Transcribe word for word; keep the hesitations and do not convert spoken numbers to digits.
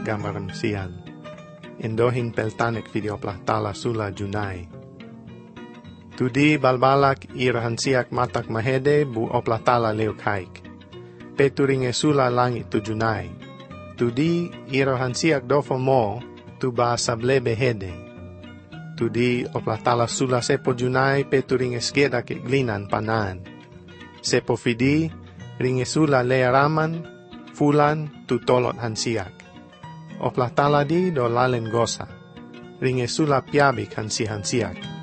gambaran sian. Indohin peltanek video plahtala sula junai. Tudi balbalak irahansiak matak mahede bu oplatala leukhaik. Peturing esula langit tu junai. Tudi irahansiak dofo mo tu ba sable behede. Tudi oplatala sula sepo junai peturing esgeda ke glinan panan. Sepo fidi ringesula learaman fulan tu tolot hansiak. Oplatala di do lalen gosa. Ringesula piabik hansi hansiak.